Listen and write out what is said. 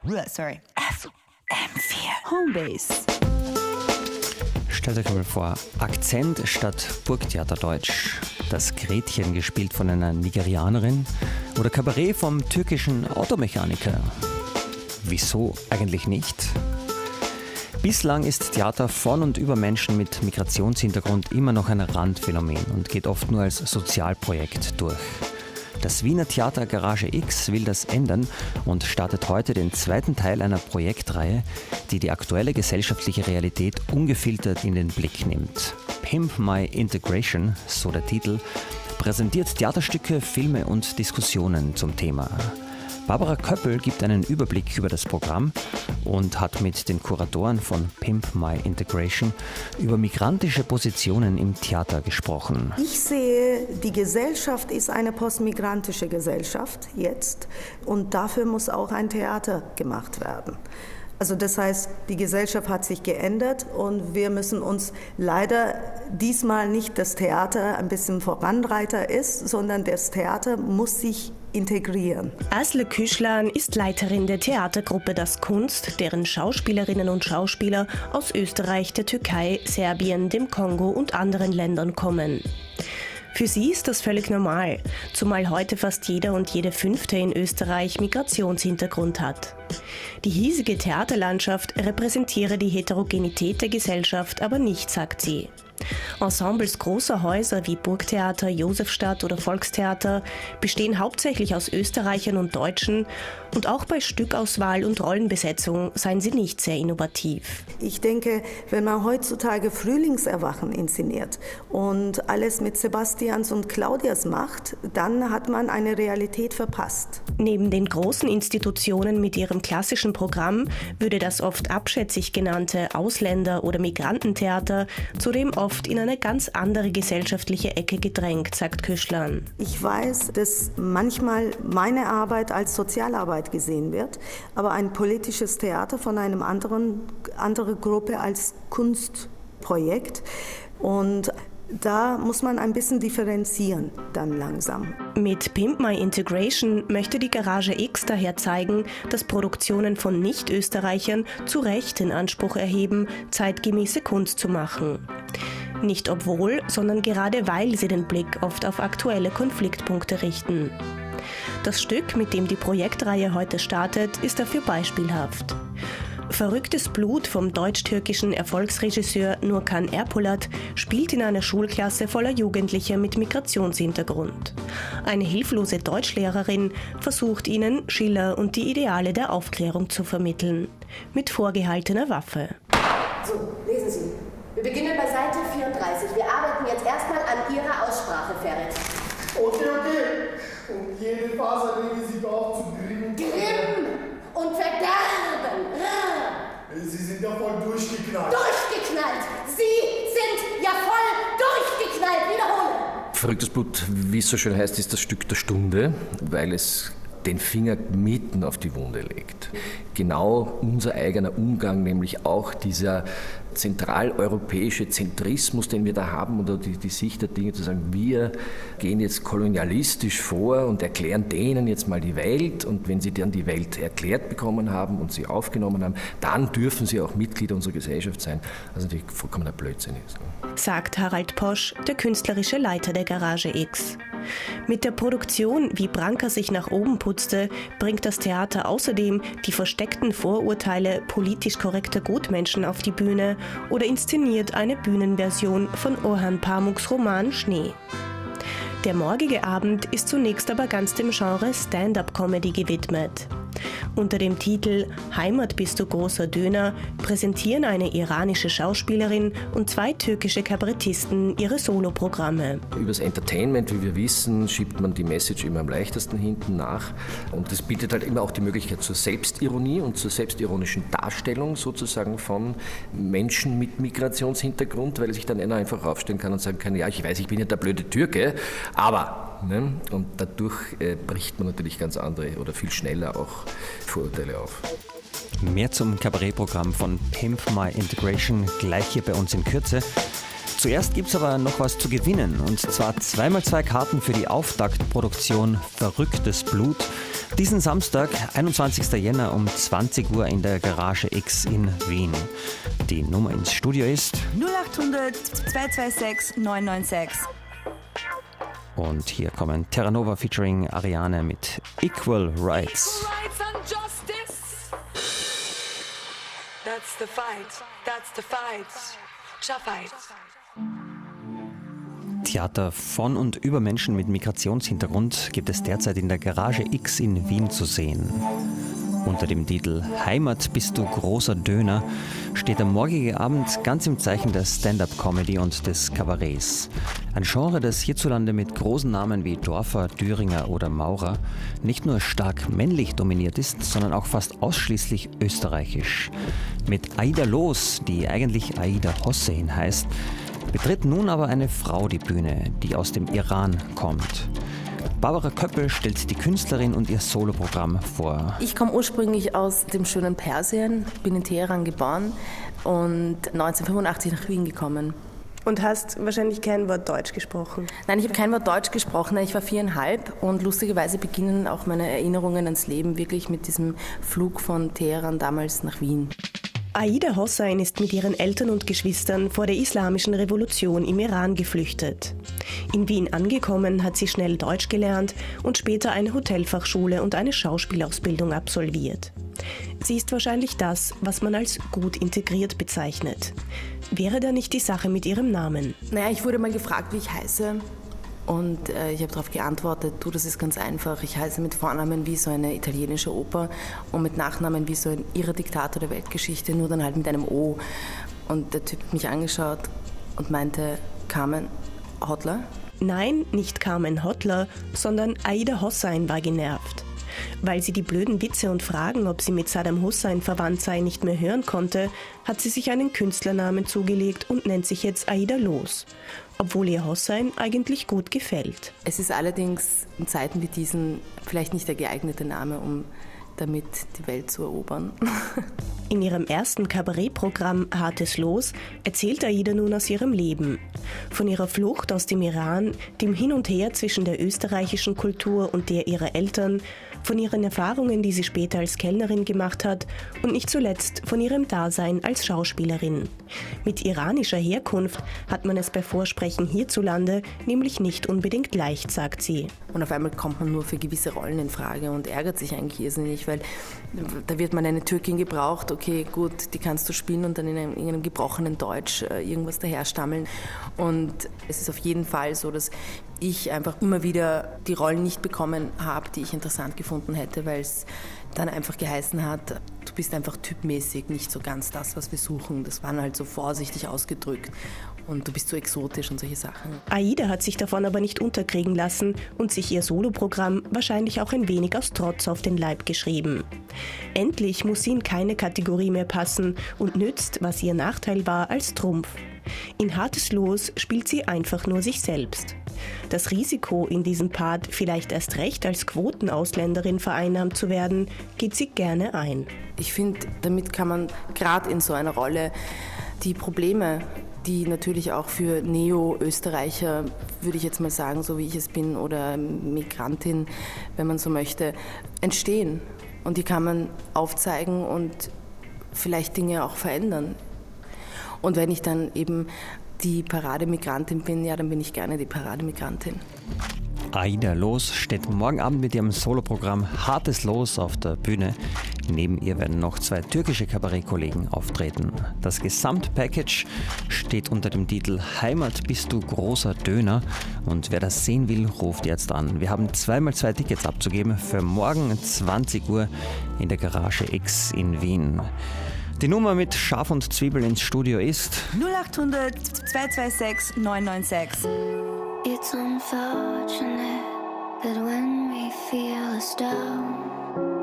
FM4 Homebase. Stellt euch mal vor, Akzent statt Burgtheaterdeutsch. Das Gretchen gespielt von einer Nigerianerin oder Kabarett vom türkischen Automechaniker. Wieso eigentlich nicht? Bislang ist Theater von und über Menschen mit Migrationshintergrund immer noch ein Randphänomen und geht oft nur als Sozialprojekt durch. Das Wiener Theater Garage X will das ändern und startet heute den zweiten Teil einer Projektreihe, die die aktuelle gesellschaftliche Realität ungefiltert in den Blick nimmt. Pimp My Integration, so der Titel, präsentiert Theaterstücke, Filme und Diskussionen zum Thema. Barbara Köppel gibt einen Überblick über das Programm und hat mit den Kuratoren von Pimp My Integration über migrantische Positionen im Theater gesprochen. Ich sehe, die Gesellschaft ist eine postmigrantische Gesellschaft jetzt und dafür muss auch ein Theater gemacht werden. Also das heißt, die Gesellschaft hat sich geändert und wir müssen uns leider diesmal nicht das Theater ein bisschen Voranreiter ist, sondern das Theater muss sich integrieren. Aslı Küschlan ist Leiterin der Theatergruppe Das Kunst, deren Schauspielerinnen und Schauspieler aus Österreich, der Türkei, Serbien, dem Kongo und anderen Ländern kommen. Für sie ist das völlig normal, zumal heute fast jeder und jede Fünfte in Österreich Migrationshintergrund hat. Die hiesige Theaterlandschaft repräsentiere die Heterogenität der Gesellschaft aber nicht, sagt sie. Ensembles großer Häuser wie Burgtheater, Josefstadt oder Volkstheater bestehen hauptsächlich aus Österreichern und Deutschen und auch bei Stückauswahl und Rollenbesetzung seien sie nicht sehr innovativ. Ich denke, wenn man heutzutage Frühlingserwachen inszeniert und alles mit Sebastians und Claudias macht, dann hat man eine Realität verpasst. Neben den großen Institutionen mit ihrem klassischen Programm würde das oft abschätzig genannte Ausländer- oder Migrantentheater zudem oft in eine ganz andere gesellschaftliche Ecke gedrängt, sagt Küschlan. Ich weiß, dass manchmal meine Arbeit als Sozialarbeit gesehen wird, aber ein politisches Theater von einer anderen Gruppe als Kunstprojekt. Und da muss man ein bisschen differenzieren, dann langsam. Mit Pimp My Integration möchte die Garage X daher zeigen, dass Produktionen von Nicht-Österreichern zu Recht den Anspruch erheben, zeitgemäße Kunst zu machen. Nicht obwohl, sondern gerade weil sie den Blick oft auf aktuelle Konfliktpunkte richten. Das Stück, mit dem die Projektreihe heute startet, ist dafür beispielhaft. Verrücktes Blut vom deutsch-türkischen Erfolgsregisseur Nurkan Erpolat spielt in einer Schulklasse voller Jugendlicher mit Migrationshintergrund. Eine hilflose Deutschlehrerin versucht ihnen Schiller und die Ideale der Aufklärung zu vermitteln. Mit vorgehaltener Waffe. So, lesen Sie. Wir beginnen bei Seite 34. Wir arbeiten jetzt erstmal an Ihrer Aussprache, Ferit. Okay. Und jede Faser legen Sie doch zu Grimm. Grimm und Verderben. Sie sind ja voll durchgeknallt. Durchgeknallt! Sie sind ja voll durchgeknallt! Wiederholen! Verrücktes Blut, wie es so schön heißt, ist das Stück der Stunde, weil es den Finger mitten auf die Wunde legt. Genau unser eigener Umgang, nämlich auch dieser zentraleuropäische Zentrismus, den wir da haben, oder die Sicht der Dinge zu sagen, wir gehen jetzt kolonialistisch vor und erklären denen jetzt mal die Welt, und wenn sie dann die Welt erklärt bekommen haben und sie aufgenommen haben, dann dürfen sie auch Mitglieder unserer Gesellschaft sein, was natürlich vollkommener Blödsinn ist. Sagt Harald Posch, der künstlerische Leiter der Garage X. Mit der Produktion Wie Branka sich nach oben putzte, bringt das Theater außerdem die versteckten Vorurteile politisch korrekter Gutmenschen auf die Bühne oder inszeniert eine Bühnenversion von Orhan Pamuks Roman Schnee. Der morgige Abend ist zunächst aber ganz dem Genre Stand-up-Comedy gewidmet. Unter dem Titel Heimat bist du großer Döner präsentieren eine iranische Schauspielerin und 2 türkische Kabarettisten ihre Soloprogramme. Übers Entertainment, wie wir wissen, schiebt man die Message immer am leichtesten hinten nach. Und das bietet halt immer auch die Möglichkeit zur Selbstironie und zur selbstironischen Darstellung sozusagen von Menschen mit Migrationshintergrund, weil sich dann einer einfach aufstellen kann und sagen kann, ja, ich weiß, ich bin ja der blöde Türke, aber... Ne? Und dadurch bricht man natürlich ganz andere oder viel schneller auch Vorurteile auf. Mehr zum Kabarettprogramm von Pimp My Integration gleich hier bei uns in Kürze. Zuerst gibt es aber noch was zu gewinnen, und zwar 2x2 Karten für die Auftaktproduktion Verrücktes Blut. Diesen Samstag, 21. Jänner um 20 Uhr in der Garage X in Wien. Die Nummer ins Studio ist 0800 226 996. Und hier kommen Terra Nova featuring Ariane mit Equal Rights. That's the fight. That's the fight. Fight. Theater von und über Menschen mit Migrationshintergrund gibt es derzeit in der Garage X in Wien zu sehen. Unter dem Titel Heimat bist du großer Döner steht der morgige Abend ganz im Zeichen der Stand-up-Comedy und des Kabarets. Ein Genre, das hierzulande mit großen Namen wie Dorfer, Düringer oder Maurer nicht nur stark männlich dominiert ist, sondern auch fast ausschließlich österreichisch. Mit Aida Loos, die eigentlich Aida Hossein heißt, betritt nun aber eine Frau die Bühne, die aus dem Iran kommt. Barbara Köppel stellt die Künstlerin und ihr Soloprogramm vor. Ich komme ursprünglich aus dem schönen Persien, bin in Teheran geboren und 1985 nach Wien gekommen. Und hast wahrscheinlich kein Wort Deutsch gesprochen? Nein, ich habe kein Wort Deutsch gesprochen. Ich war 4,5 und lustigerweise beginnen auch meine Erinnerungen ans Leben wirklich mit diesem Flug von Teheran damals nach Wien. Aida Hossein ist mit ihren Eltern und Geschwistern vor der Islamischen Revolution im Iran geflüchtet. In Wien angekommen hat sie schnell Deutsch gelernt und später eine Hotelfachschule und eine Schauspielausbildung absolviert. Sie ist wahrscheinlich das, was man als gut integriert bezeichnet. Wäre da nicht die Sache mit ihrem Namen? Naja, ich wurde mal gefragt, wie ich heiße. Und ich habe darauf geantwortet, du, das ist ganz einfach. Ich heiße mit Vornamen wie so eine italienische Oper und mit Nachnamen wie so ein irrer Diktator der Weltgeschichte, nur dann halt mit einem O. Und der Typ hat mich angeschaut und meinte, Carmen Hottler? Nein, nicht Carmen Hottler, sondern Aida Hossein war genervt. Weil sie die blöden Witze und Fragen, ob sie mit Saddam Hussein verwandt sei, nicht mehr hören konnte, hat sie sich einen Künstlernamen zugelegt und nennt sich jetzt Aida Loos, obwohl ihr Hossein eigentlich gut gefällt. Es ist allerdings in Zeiten wie diesen vielleicht nicht der geeignete Name, um damit die Welt zu erobern. In ihrem ersten Kabarettprogramm Hartes Los erzählt Aida nun aus ihrem Leben. Von ihrer Flucht aus dem Iran, dem Hin und Her zwischen der österreichischen Kultur und der ihrer Eltern, von ihren Erfahrungen, die sie später als Kellnerin gemacht hat und nicht zuletzt von ihrem Dasein als Schauspielerin. Mit iranischer Herkunft hat man es bei Vorsprechen hierzulande nämlich nicht unbedingt leicht, sagt sie. Und auf einmal kommt man nur für gewisse Rollen in Frage und ärgert sich eigentlich irrsinnig, weil da wird man eine Türkin gebraucht, okay, gut, die kannst du spielen und dann in einem gebrochenen Deutsch irgendwas daherstammeln. Und es ist auf jeden Fall so, dass ich einfach immer wieder die Rollen nicht bekommen habe, die ich interessant gefunden hätte, weil es dann einfach geheißen hat, du bist einfach typmäßig nicht so ganz das, was wir suchen. Das waren halt so vorsichtig ausgedrückt und du bist so exotisch und solche Sachen. Aida hat sich davon aber nicht unterkriegen lassen und sich ihr Soloprogramm wahrscheinlich auch ein wenig aus Trotz auf den Leib geschrieben. Endlich muss sie in keine Kategorie mehr passen und nützt, was ihr Nachteil war, als Trumpf. In Hartes Los spielt sie einfach nur sich selbst. Das Risiko, in diesem Part vielleicht erst recht als Quotenausländerin vereinnahmt zu werden, geht sie gerne ein. Ich finde, damit kann man gerade in so einer Rolle die Probleme, die natürlich auch für Neo-Österreicher, würde ich jetzt mal sagen, so wie ich es bin, oder Migrantin, wenn man so möchte, entstehen. Und die kann man aufzeigen und vielleicht Dinge auch verändern. Und wenn ich dann eben die Parademigrantin bin, ja, dann bin ich gerne die Parademigrantin. Aida Loos steht morgen Abend mit ihrem Soloprogramm Hartes Los auf der Bühne. Neben ihr werden noch 2 türkische Kabarettkollegen auftreten. Das Gesamtpackage steht unter dem Titel Heimat bist du großer Döner. Und wer das sehen will, ruft jetzt an. Wir haben 2x2 Tickets abzugeben für morgen 20 Uhr in der Garage X in Wien. Die Nummer mit Schaf und Zwiebel ins Studio ist 0800 226 996. It's unfortunate that when we feel us down,